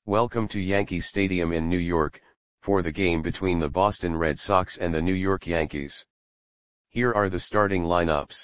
Welcome to Yankee Stadium in New York, for the game between the Boston Red Sox and the New York Yankees. Here are the starting lineups.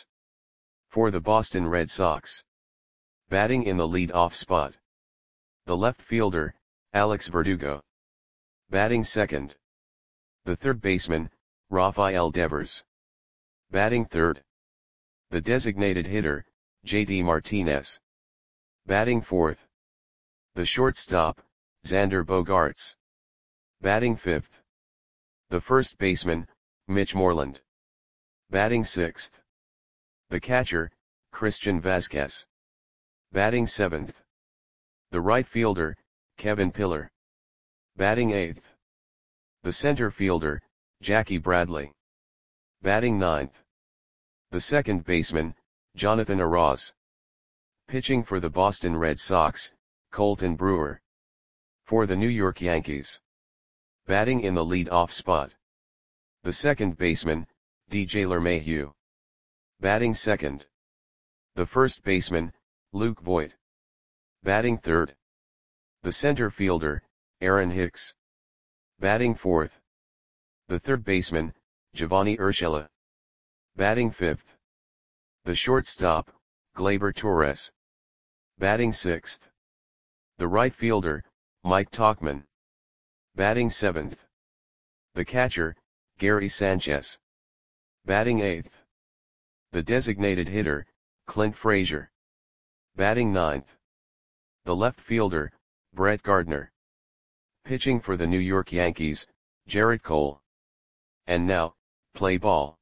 For the Boston Red Sox. Batting in the lead-off spot. The left fielder, Alex Verdugo. Batting second. The third baseman, Rafael Devers. Batting third. The designated hitter, JD Martinez. Batting fourth. The shortstop, Xander Bogaerts. Batting fifth. The first baseman, Mitch Moreland. Batting sixth. The catcher, Christian Vazquez. Batting seventh. The right fielder, Kevin Pillar. Batting eighth. The center fielder, Jackie Bradley. Batting ninth. The second baseman, Jonathan Arauz. Pitching for the Boston Red Sox, Colton Brewer. For the New York Yankees. Batting in the lead-off spot. The second baseman, DJ LeMahieu. Batting second. The first baseman, Luke Voit. Batting third. The center fielder, Aaron Hicks. Batting fourth. The third baseman, Giovanni Urshela. Batting fifth. The shortstop, Gleyber Torres. Batting sixth. The right fielder, Mike Tauchman. Batting seventh. The catcher, Gary Sanchez. Batting eighth. The designated hitter, Clint Frazier. Batting ninth. The left fielder, Brett Gardner. Pitching for the New York Yankees, Gerrit Cole. And now, play ball.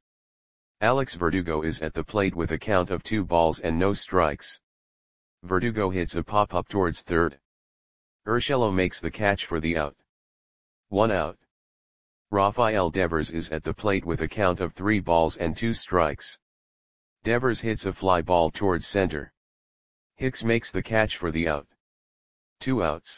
Alex Verdugo is at the plate with a count of 2 balls and no strikes. Verdugo hits a pop-up towards third. Urshela makes the catch for the out. 1 out. Rafael Devers is at the plate with a count of 3 balls and 2 strikes. Devers hits a fly ball towards center. Hicks makes the catch for the out. 2 outs.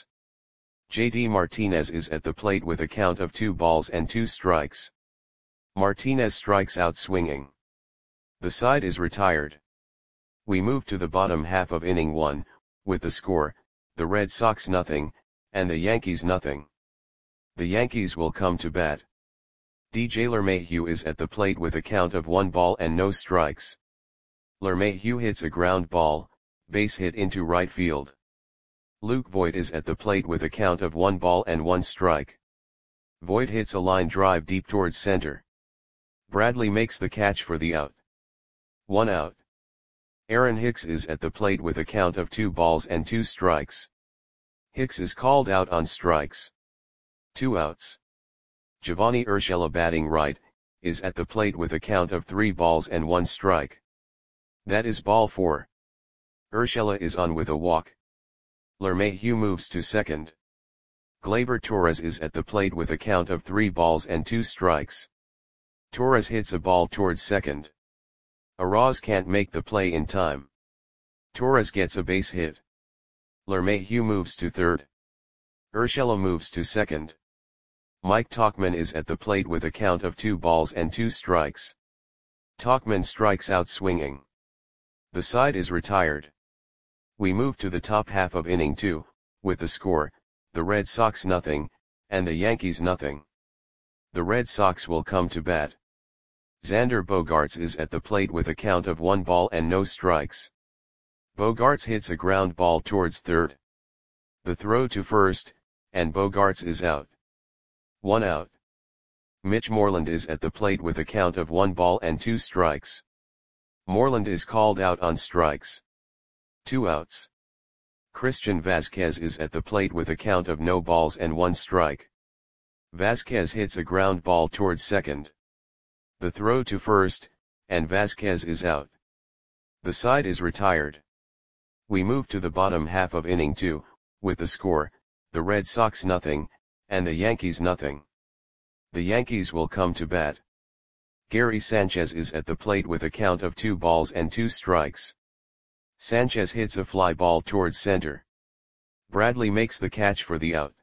JD Martinez is at the plate with a count of 2 balls and 2 strikes. Martinez strikes out swinging. The side is retired. We move to the bottom half of inning 1, with the score, the Red Sox nothing, and the Yankees nothing. The Yankees will come to bat. DJ LeMahieu is at the plate with a count of 1 ball and no strikes. LeMahieu hits a ground ball, base hit into right field. Luke Voit is at the plate with a count of 1 ball and 1 strike. Voit hits a line drive deep towards center. Bradley makes the catch for the out. 1 out. Aaron Hicks is at the plate with a count of 2 balls and 2 strikes. Hicks is called out on strikes. 2 outs. Giovanni Urshela batting right, is at the plate with a count of 3 balls and 1 strike. That is ball 4. Urshela is on with a walk. LeMahieu moves to second. Gleyber Torres is at the plate with a count of 3 balls and 2 strikes. Torres hits a ball towards second. Arauz can't make the play in time. Torres gets a base hit. LeMahieu moves to third. Urshela moves to second. Mike Tauchman is at the plate with a count of 2 balls and 2 strikes. Tauchman strikes out swinging. The side is retired. We move to the top half of inning 2, with the score, the Red Sox nothing, and the Yankees nothing. The Red Sox will come to bat. Xander Bogaerts is at the plate with a count of 1 ball and no strikes. Bogaerts hits a ground ball towards third. The throw to first, and Bogaerts is out. 1 out. Mitch Moreland is at the plate with a count of 1 ball and 2 strikes. Moreland is called out on strikes. 2 outs. Christian Vazquez is at the plate with a count of no balls and 1 strike. Vazquez hits a ground ball towards second. The throw to first, and Vazquez is out. The side is retired. We move to the bottom half of inning 2, with the score, the Red Sox nothing, and the Yankees nothing. The Yankees will come to bat. Gary Sanchez is at the plate with a count of 2 balls and 2 strikes. Sanchez hits a fly ball towards center. Bradley makes the catch for the out.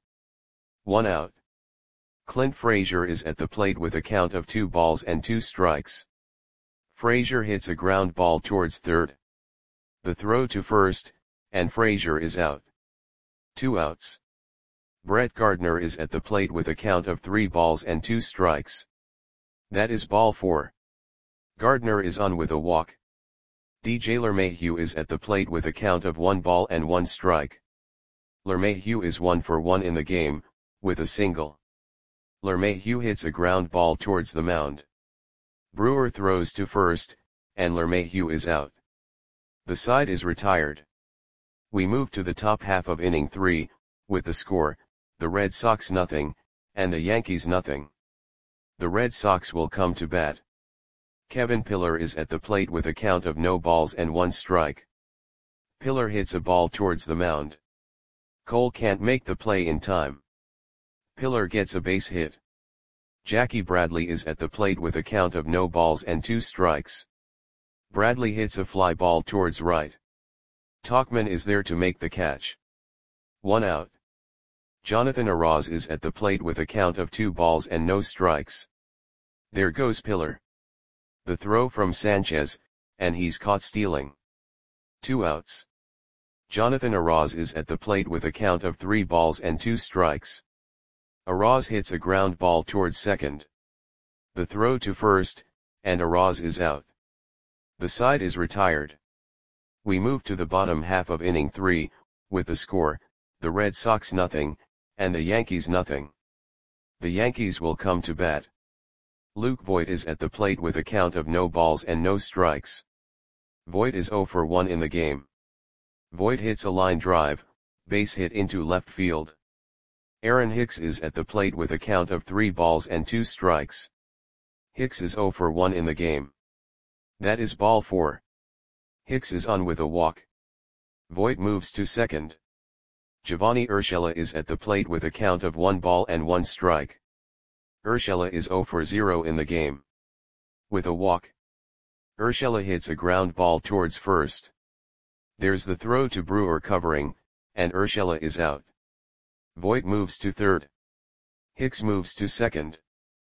1 out. Clint Frazier is at the plate with a count of 2 balls and 2 strikes. Frazier hits a ground ball towards third. The throw to first, and Frazier is out. 2 outs. Brett Gardner is at the plate with a count of 3 balls and 2 strikes. That is ball 4. Gardner is on with a walk. DJ LeMahieu is at the plate with a count of 1 ball and 1 strike. LeMahieu is 1 for 1 in the game, with a single. LeMahieu hits a ground ball towards the mound. Brewer throws to first, and LeMahieu is out. The side is retired. We move to the top half of inning 3, with the score, the Red Sox nothing, and the Yankees nothing. The Red Sox will come to bat. Kevin Pillar is at the plate with a count of no balls and 1 strike. Pillar hits a ball towards the mound. Cole can't make the play in time. Pillar gets a base hit. Jackie Bradley is at the plate with a count of no balls and 2 strikes. Bradley hits a fly ball towards right. Tauchman is there to make the catch. 1 out. Jonathan Arauz is at the plate with a count of 2 balls and no strikes. There goes Pillar. The throw from Sanchez, and he's caught stealing. 2 outs. Jonathan Arauz is at the plate with a count of 3 balls and 2 strikes. Arauz hits a ground ball towards second. The throw to first, and Arauz is out. The side is retired. We move to the bottom half of inning 3, with the score, the Red Sox nothing, and the Yankees nothing. The Yankees will come to bat. Luke Voit is at the plate with a count of no balls and no strikes. Voit is 0 for 1 in the game. Voit hits a line drive, base hit into left field. Aaron Hicks is at the plate with a count of 3 balls and 2 strikes. Hicks is 0 for 1 in the game. That is ball 4. Hicks is on with a walk. Voit moves to second. Giovanni Urshela is at the plate with a count of 1 ball and 1 strike. Urshela is 0 for 0 in the game. With a walk. Urshela hits a ground ball towards first. There's the throw to Brewer covering, and Urshela is out. Voit moves to third. Hicks moves to second.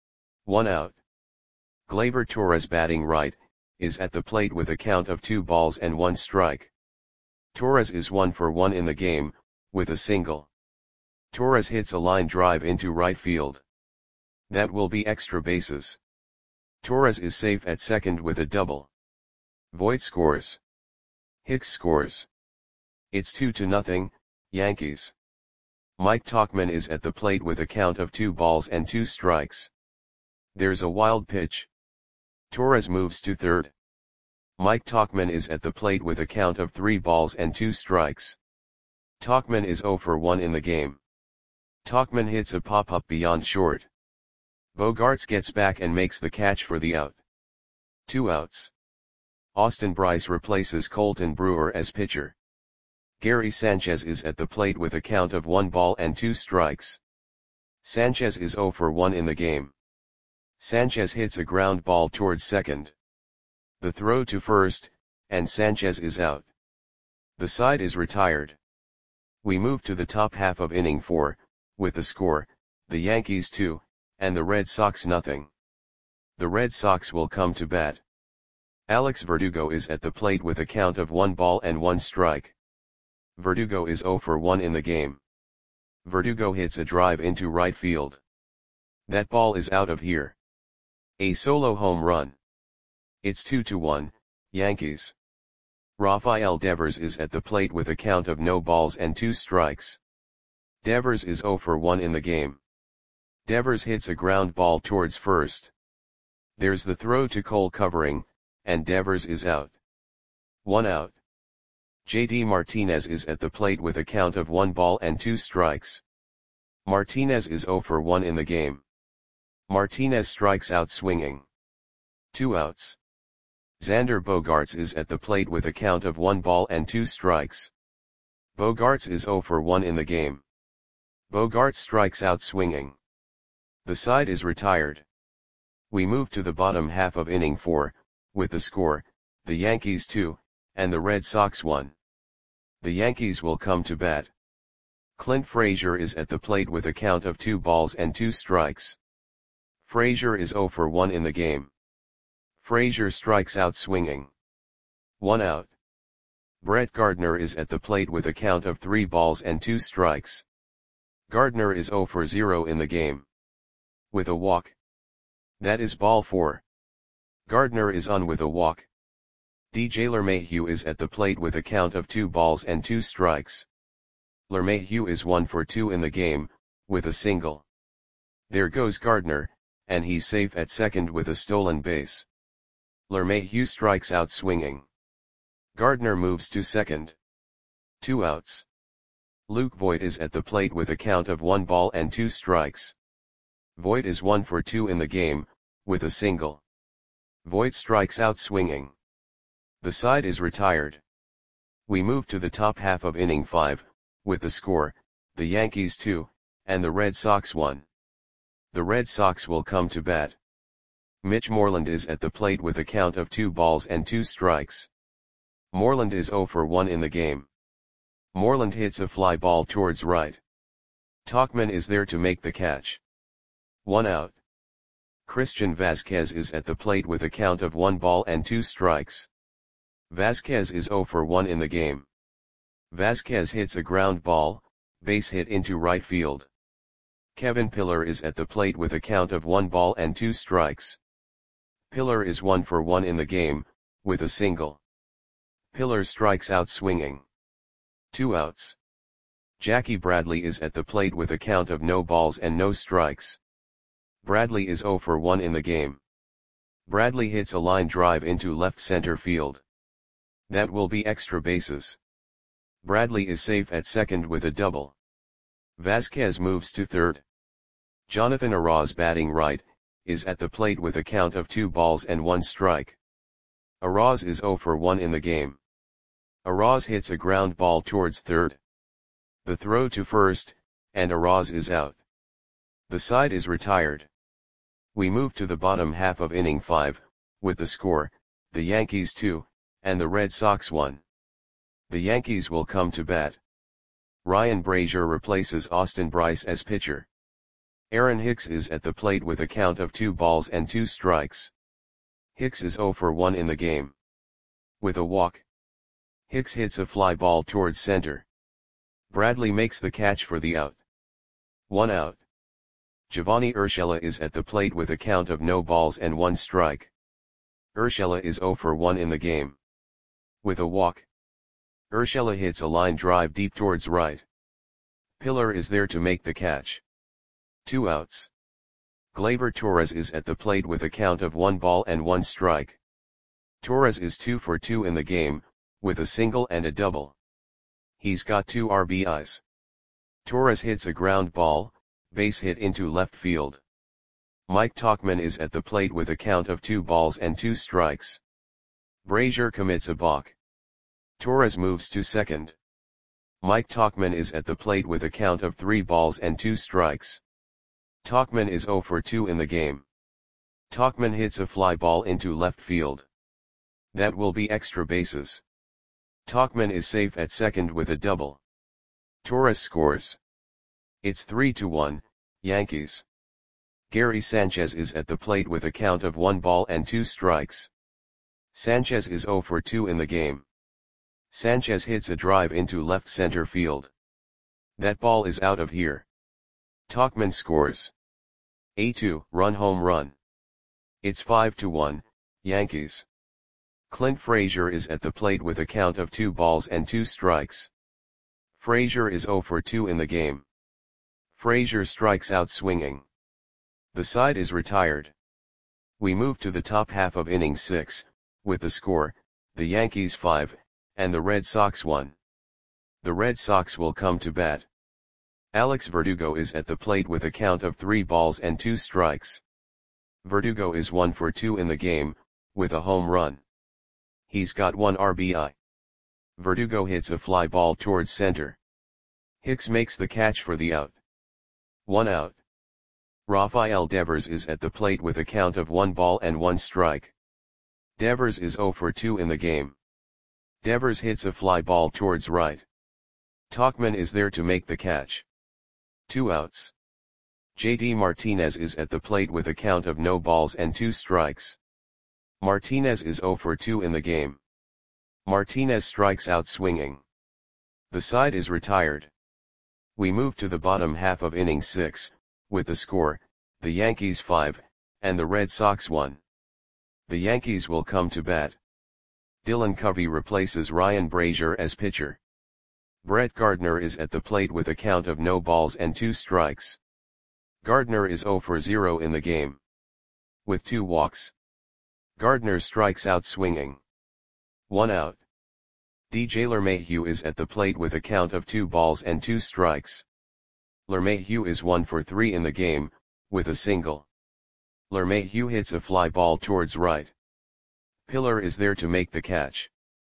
1 out. Gleyber Torres batting right, is at the plate with a count of 2 balls and 1 strike. Torres is 1 for 1 in the game, with a single. Torres hits a line drive into right field. That will be extra bases. Torres is safe at second with a double. Voit scores. Hicks scores. It's 2-0, Yankees. Mike Tauchman is at the plate with a count of 2 balls and 2 strikes. There's a wild pitch. Torres moves to third. Mike Tauchman is at the plate with a count of 3 balls and 2 strikes. Tauchman is 0 for 1 in the game. Tauchman hits a pop-up beyond short. Bogaerts gets back and makes the catch for the out. 2 outs. Austin Brice replaces Colton Brewer as pitcher. Gary Sanchez is at the plate with a count of 1 ball and 2 strikes. Sanchez is 0 for 1 in the game. Sanchez hits a ground ball towards second. The throw to first, and Sanchez is out. The side is retired. We move to the top half of inning 4, with the score, the Yankees 2, and the Red Sox nothing. The Red Sox will come to bat. Alex Verdugo is at the plate with a count of 1 ball and 1 strike. Verdugo is 0 for 1 in the game. Verdugo hits a drive into right field. That ball is out of here. A solo home run. It's 2-1, Yankees. Rafael Devers is at the plate with a count of no balls and 2 strikes. Devers is 0 for 1 in the game. Devers hits a ground ball towards first. There's the throw to Cole covering, and Devers is out. 1 out. JD Martinez is at the plate with a count of 1 ball and 2 strikes. Martinez is 0 for 1 in the game. Martinez strikes out swinging. 2 outs. Xander Bogaerts is at the plate with a count of 1 ball and 2 strikes. Bogaerts is 0 for 1 in the game. Bogaerts strikes out swinging. The side is retired. We move to the bottom half of inning 4, with the score, the Yankees 2, and the Red Sox 1. The Yankees will come to bat. Clint Frazier is at the plate with a count of 2 balls and 2 strikes. Frazier is 0 for 1 in the game. Frazier strikes out swinging. 1 out. Brett Gardner is at the plate with a count of 3 balls and 2 strikes. Gardner is 0 for 0 in the game. With a walk. That is ball 4. Gardner is on with a walk. DJ LeMahieu is at the plate with a count of 2 balls and 2 strikes. LeMahieu is 1 for 2 in the game, with a single. There goes Gardner, and he's safe at second with a stolen base. LeMahieu strikes out swinging. Gardner moves to second. 2 outs. Luke Voit is at the plate with a count of 1 ball and 2 strikes. Voit is 1 for 2 in the game, with a single. Voit strikes out swinging. The side is retired. We move to the top half of inning 5, with the score, the Yankees 2, and the Red Sox 1. The Red Sox will come to bat. Mitch Moreland is at the plate with a count of 2 balls and 2 strikes. Moreland is 0 for 1 in the game. Moreland hits a fly ball towards right. Tauchman is there to make the catch. 1 out. Christian Vazquez is at the plate with a count of 1 ball and 2 strikes. Vazquez is 0 for 1 in the game. Vazquez hits a ground ball, base hit into right field. Kevin Pillar is at the plate with a count of 1 ball and 2 strikes. Pillar is 1 for 1 in the game, with a single. Pillar strikes out swinging. 2 outs. Jackie Bradley is at the plate with a count of no balls and no strikes. Bradley is 0 for 1 in the game. Bradley hits a line drive into left center field. That will be extra bases. Bradley is safe at second with a double. Vazquez moves to third. Jonathan Araz, batting right, is at the plate with a count of 2 balls and 1 strike. Araz is 0 for 1 in the game. Araz hits a ground ball towards third. The throw to first, and Araz is out. The side is retired. We move to the bottom half of inning 5, with the score, the Yankees 2, and the Red Sox 1. The Yankees will come to bat. Ryan Brasier replaces Austin Brice as pitcher. Aaron Hicks is at the plate with a count of 2 balls and 2 strikes. Hicks is 0 for 1 in the game. With a walk. Hicks hits a fly ball towards center. Bradley makes the catch for the out. 1 out. Giovanni Urshela is at the plate with a count of no balls and 1 strike. Urshela is 0 for 1 in the game. With a walk. Urshela hits a line drive deep towards right. Pillar is there to make the catch. 2 outs. Gleyber Torres is at the plate with a count of 1 ball and 1 strike. Torres is 2 for 2 in the game, with a single and a double. He's got 2 RBIs. Torres hits a ground ball, base hit into left field. Mike Tauchman is at the plate with a count of 2 balls and 2 strikes. Brasier commits a balk. Torres moves to second. Mike Tauchman is at the plate with a count of 3 balls and 2 strikes. Tauchman is 0 for 2 in the game. Tauchman hits a fly ball into left field. That will be extra bases. Tauchman is safe at second with a double. Torres scores. It's 3-1, Yankees. Gary Sanchez is at the plate with a count of 1 ball and 2 strikes. Sanchez is 0 for 2 in the game. Sanchez hits a drive into left center field. That ball is out of here. Tauchman scores. A 2-run home run. It's 5-1, Yankees. Clint Frazier is at the plate with a count of 2 balls and 2 strikes. Frazier is 0 for 2 in the game. Frazier strikes out swinging. The side is retired. We move to the top half of inning 6, with the score, the Yankees 5, and the Red Sox 1. The Red Sox will come to bat. Alex Verdugo is at the plate with a count of 3 balls and 2 strikes. Verdugo is 1 for 2 in the game, with a home run. He's got 1 RBI. Verdugo hits a fly ball towards center. Hicks makes the catch for the out. 1 out. Rafael Devers is at the plate with a count of 1 ball and 1 strike. Devers is 0 for 2 in the game. Devers hits a fly ball towards right. Tauchman is there to make the catch. 2 outs. JD Martinez is at the plate with a count of no balls and 2 strikes. Martinez is 0 for 2 in the game. Martinez strikes out swinging. The side is retired. We move to the bottom half of inning 6, with the score, the Yankees 5, and the Red Sox 1. The Yankees will come to bat. Dylan Covey replaces Ryan Brasier as pitcher. Brett Gardner is at the plate with a count of no balls and 2 strikes. Gardner is 0 for 0 in the game. With 2 walks. Gardner strikes out swinging. 1 out. DJ LeMahieu is at the plate with a count of 2 balls and 2 strikes. LeMahieu is 1 for 3 in the game, with a single. LeMahieu hits a fly ball towards right. Pillar is there to make the catch.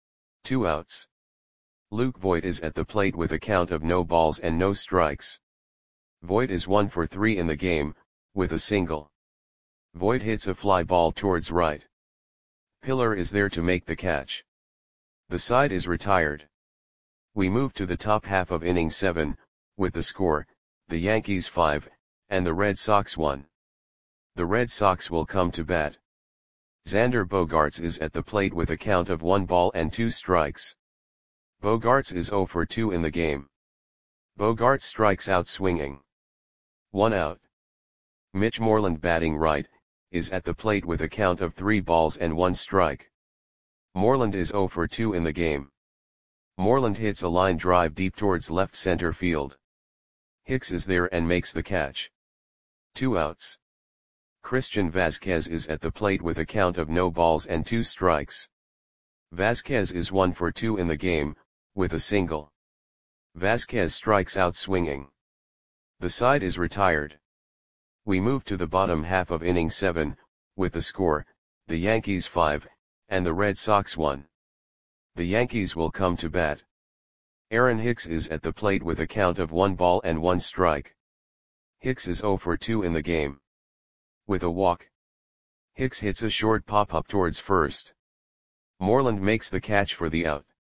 2 outs. Luke Voit is at the plate with a count of no balls and no strikes. Voit is 1 for 3 in the game, with a single. Voit hits a fly ball towards right. Pillar is there to make the catch. The side is retired. We move to the top half of inning 7, with the score, the Yankees 5, and the Red Sox 1. The Red Sox will come to bat. Xander Bogaerts is at the plate with a count of 1 ball and 2 strikes. Bogaerts is 0 for 2 in the game. Bogaerts strikes out swinging. 1 out. Mitch Moreland batting right, is at the plate with a count of 3 balls and 1 strike. Moreland is 0 for 2 in the game. Moreland hits a line drive deep towards left center field. Hicks is there and makes the catch. 2 outs. Christian Vazquez is at the plate with a count of no balls and 2 strikes. Vazquez is 1 for 2 in the game, with a single. Vazquez strikes out swinging. The side is retired. We move to the bottom half of inning 7, with the score, the Yankees 5, and the Red Sox 1. The Yankees will come to bat. Aaron Hicks is at the plate with a count of 1 ball and 1 strike. Hicks is 0 for 2 in the game. With a walk. Hicks hits a short pop-up towards first. Moreland makes the catch for the out.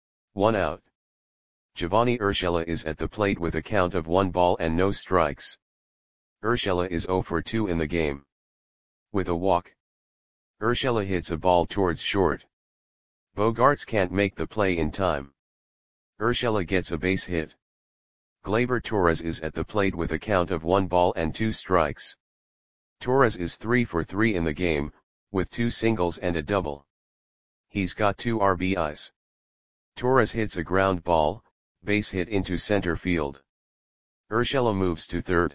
1 out. Giovanni Urshela is at the plate with a count of 1 ball and no strikes. Urshela is 0 for 2 in the game. With a walk. Urshela hits a ball towards short. Bogaerts can't make the play in time. Urshela gets a base hit. Gleyber Torres is at the plate with a count of 1 ball and 2 strikes. Torres is 3 for 3 in the game, with 2 singles and a double. He's got 2 RBIs. Torres hits a ground ball, base hit into center field. Urshela moves to third.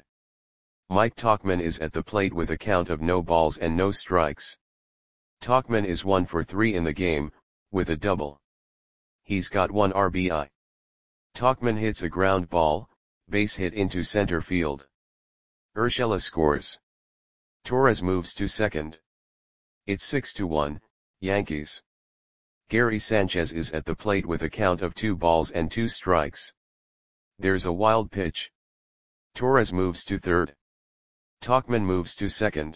Mike Tauchman is at the plate with a count of no balls and no strikes. Tauchman is 1 for 3 in the game, with a double. He's got 1 RBI. Tauchman hits a ground ball, base hit into center field. Urshela scores. Torres moves to second. It's 6-1, Yankees. Gary Sanchez is at the plate with a count of 2 balls and 2 strikes. There's a wild pitch. Torres moves to third. Tauchman moves to second.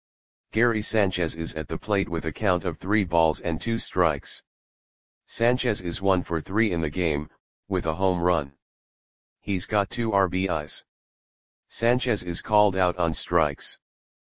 Gary Sanchez is at the plate with a count of 3 balls and 2 strikes. Sanchez is 1 for 3 in the game, with a home run. He's got 2 RBIs. Sanchez is called out on strikes.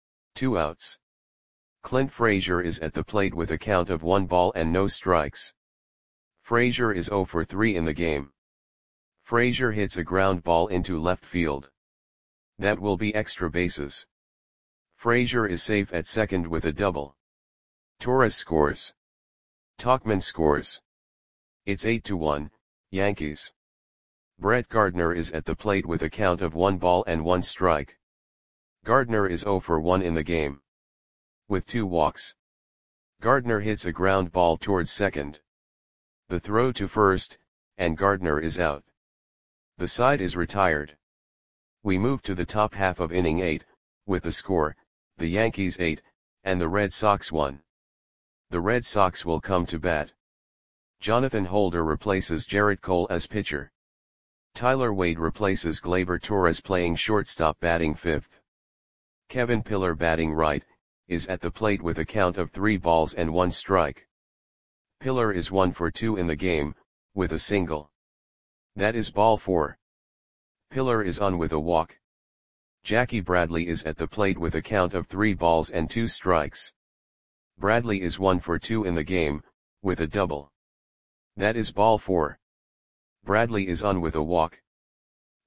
2 outs. Clint Frazier is at the plate with a count of 1 ball and no strikes. Frazier is 0 for 3 in the game. Frazier hits a ground ball into left field. That will be extra bases. Frazier is safe at second with a double. Torres scores. Tauchman scores. It's 8-1, Yankees. Brett Gardner is at the plate with a count of 1 ball and 1 strike. Gardner is 0 for 1 in the game. With 2 walks. Gardner hits a ground ball towards second. The throw to first, and Gardner is out. The side is retired. We move to the top half of inning 8, with the score, the Yankees 8, and the Red Sox 1. The Red Sox will come to bat. Jonathan Holder replaces Jarrett Cole as pitcher. Tyler Wade replaces Gleyber Torres playing shortstop batting 5th. Kevin Pillar batting right, is at the plate with a count of 3 balls and 1 strike. Pillar is 1 for 2 in the game, with a single. That is ball 4. Pillar is on with a walk. Jackie Bradley is at the plate with a count of 3 balls and 2 strikes. Bradley is 1 for 2 in the game, with a double. That is ball 4. Bradley is on with a walk.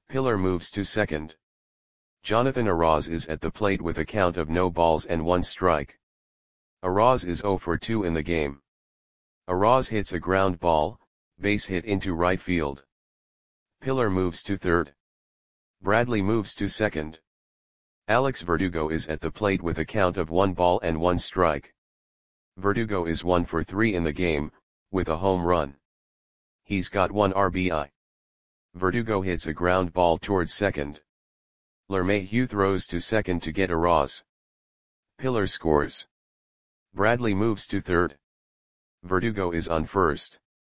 Pillar moves to second. Jonathan Araz is at the plate with a count of no balls and 1 strike. Araz is 0 for 2 in the game. Araz hits a ground ball, base hit into right field. Pillar moves to third. Bradley moves to second. Alex Verdugo is at the plate with a count of 1 ball and 1 strike. Verdugo is 1 for 3 in the game, with a home run. He's got 1 RBI. Verdugo hits a ground ball towards second. LeMahieu throws to second to get Araz. Pillar scores. Bradley moves to third. Verdugo is on first.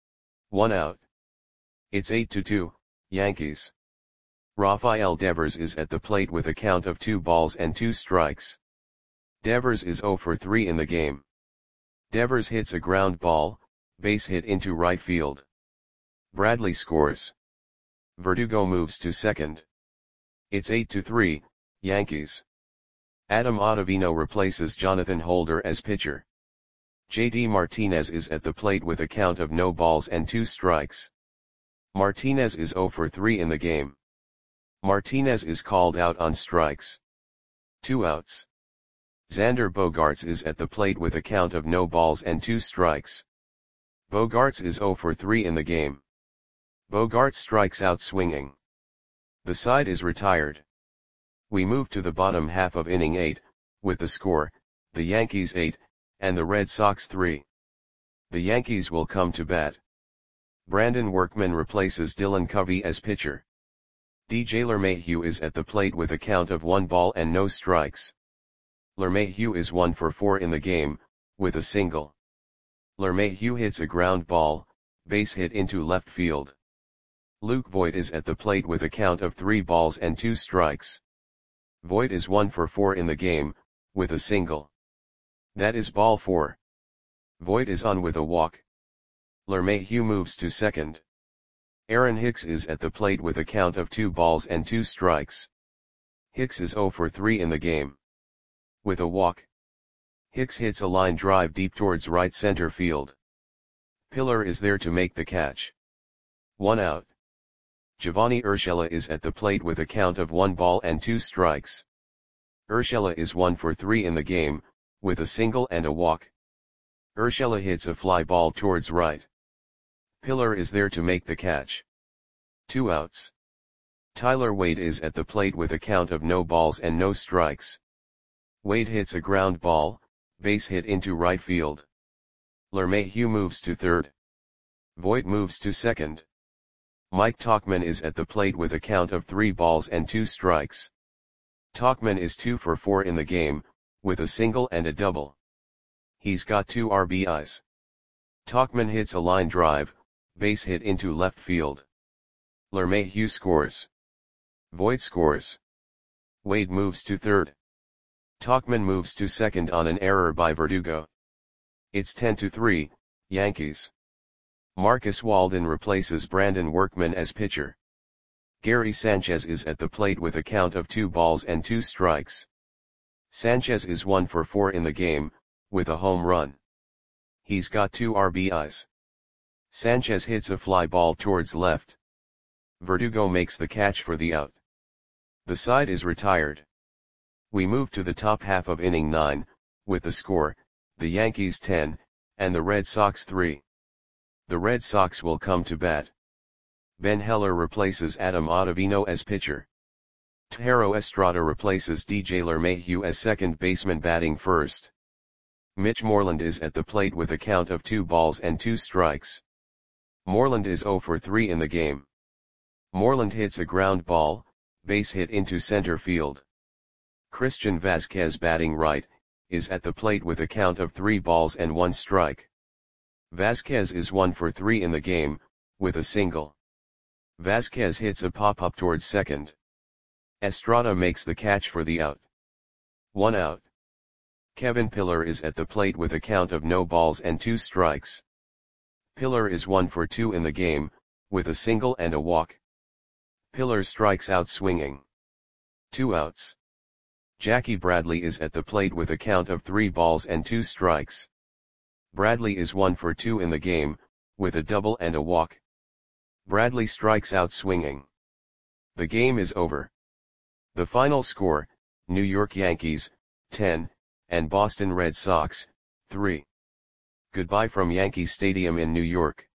1 out. It's 8-2, Yankees. Rafael Devers is at the plate with a count of 2 balls and 2 strikes. Devers is 0 for 3 in the game. Devers hits a ground ball, base hit into right field. Bradley scores. Verdugo moves to second. It's 8-3, Yankees. Adam Ottavino replaces Jonathan Holder as pitcher. JD Martinez is at the plate with a count of no balls and 2 strikes. Martinez is 0 for 3 in the game. Martinez is called out on strikes. 2 outs. Xander Bogaerts is at the plate with a count of no balls and 2 strikes. Bogaerts is 0 for 3 in the game. Bogaerts strikes out swinging. The side is retired. We move to the bottom half of inning 8, with the score, the Yankees 8, and the Red Sox 3. The Yankees will come to bat. Brandon Workman replaces Dylan Covey as pitcher. DJ LeMahieu is at the plate with a count of 1 ball and no strikes. LeMahieu is 1 for 4 in the game, with a single. LeMahieu hits a ground ball, base hit into left field. Luke Voit is at the plate with a count of 3 balls and 2 strikes. Voit is 1 for 4 in the game, with a single. That is ball 4. Voit is on with a walk. LeMahieu moves to second. Aaron Hicks is at the plate with a count of 2 balls and 2 strikes. Hicks is 0 for 3 in the game. With a walk. Hicks hits a line drive deep towards right center field. Pillar is there to make the catch. 1 out. Giovanni Urshela is at the plate with a count of 1 ball and 2 strikes. Urshela is 1 for 3 in the game, with a single and a walk. Urshela hits a fly ball towards right. Pillar is there to make the catch. 2 outs. Tyler Wade is at the plate with a count of no balls and no strikes. Wade hits a ground ball, base hit into right field. LeMahieu moves to third. Voit moves to second. Mike Tauchman is at the plate with a count of 3 balls and 2 strikes. Tauchman is 2 for 4 in the game, with a single and a double. He's got 2 RBIs. Tauchman hits a line drive, base hit into left field. LeMahieu scores. Voit scores. Wade moves to third. Tauchman moves to second on an error by Verdugo. It's 10-3, Yankees. Marcus Walden replaces Brandon Workman as pitcher. Gary Sanchez is at the plate with a count of 2 balls and 2 strikes. Sanchez is 1 for 4 in the game, with a home run. He's got 2 RBIs. Sanchez hits a fly ball towards left. Verdugo makes the catch for the out. The side is retired. We move to the top half of inning 9, with the score, the Yankees 10, and the Red Sox 3. The Red Sox will come to bat. Ben Heller replaces Adam Ottavino as pitcher. Thairo Estrada replaces DJ LeMahieu as second baseman batting first. Mitch Moreland is at the plate with a count of 2 balls and 2 strikes. Moreland is 0 for 3 in the game. Moreland hits a ground ball, base hit into center field. Christian Vazquez batting right, is at the plate with a count of 3 balls and 1 strike. Vazquez is 1 for 3 in the game, with a single. Vazquez hits a pop-up towards second. Estrada makes the catch for the out. 1 out. Kevin Pillar is at the plate with a count of no balls and 2 strikes. Pillar is 1 for 2 in the game, with a single and a walk. Pillar strikes out swinging. 2 outs. Jackie Bradley is at the plate with a count of 3 balls and 2 strikes. Bradley is 1 for 2 in the game, with a double and a walk. Bradley strikes out swinging. The game is over. The final score, New York Yankees, 10, and Boston Red Sox, 3. Goodbye from Yankee Stadium in New York.